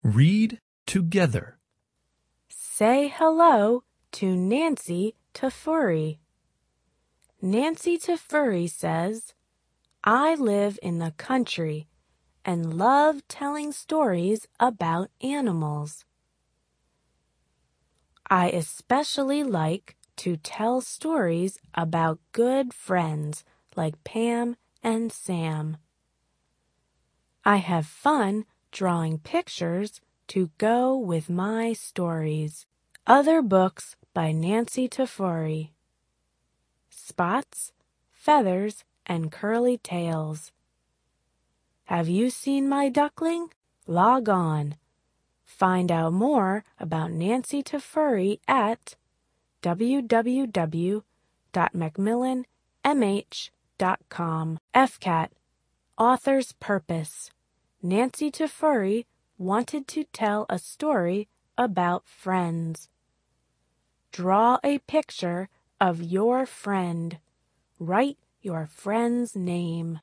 Read together. Say hello to Nancy Tafuri. Nancy Tafuri says, I live in the country and love telling stories about animals. I especially like to tell stories about good friends like Pam and Sam. I have fun drawing pictures to go with my stories. Other books by Nancy Tafuri. Spots, Feathers, and Curly Tails. Have you seen my duckling? Log on. Find out more about Nancy Tafuri at www.macmillanmh.com. FCAT, Author's Purpose. Nancy Tafuri wanted to tell a story about friends. Draw a picture of your friend. Write your friend's name.